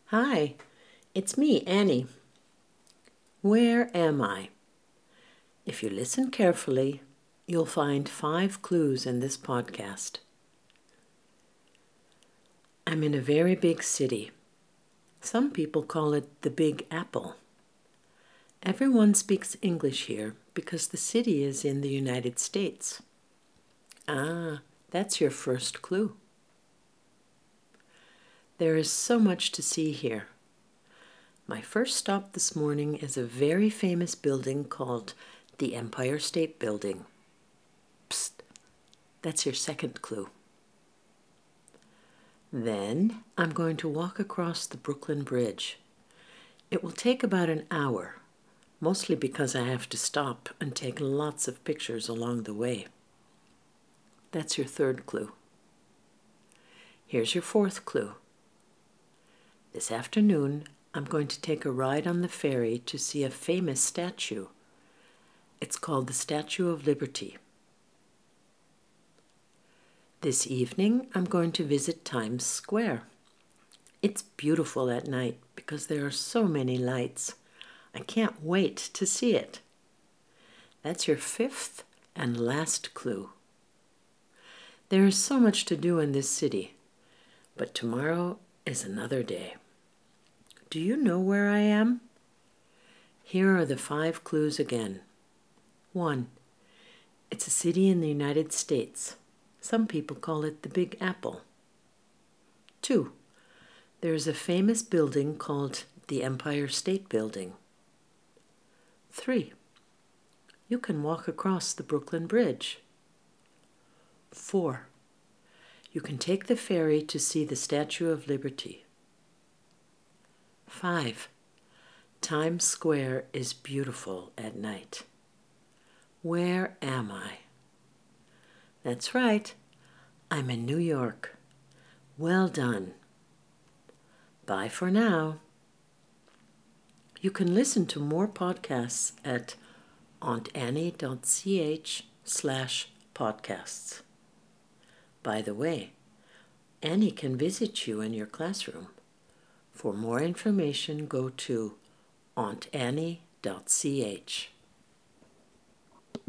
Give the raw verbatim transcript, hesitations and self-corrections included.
Hi, it's me, Annie. Where am I? If you listen carefully, you'll find five clues in this podcast. I'm in a very big city. Some people call it the Big Apple. Everyone speaks English here because the city is in the United States. Ah, that's your first clue. There is so much to see here. My first stop this morning is a very famous building called the Empire State Building. Psst, that's your second clue. Then I'm going to walk across the Brooklyn Bridge. It will take about an hour, mostly because I have to stop and take lots of pictures along the way. That's your third clue. Here's your fourth clue. This afternoon, I'm going to take a ride on the ferry to see a famous statue. It's called the Statue of Liberty. This evening, I'm going to visit Times Square. It's beautiful at night because there are so many lights. I can't wait to see it. That's your fifth and last clue. There is so much to do in this city, but tomorrow is another day. Do you know where I am? Here are the five clues again. One, it's a city in the United States. Some people call it the Big Apple. Two, there is a famous building called the Empire State Building. Three, you can walk across the Brooklyn Bridge. Four, you can take the ferry to see the Statue of Liberty. Five, Times Square is beautiful at night. Where am I? That's right, I'm in New York. Well done. Bye for now. You can listen to more podcasts at auntannie.ch slash podcasts. By the way, Annie can visit you in your classroom. For more information, go to auntannie.ch.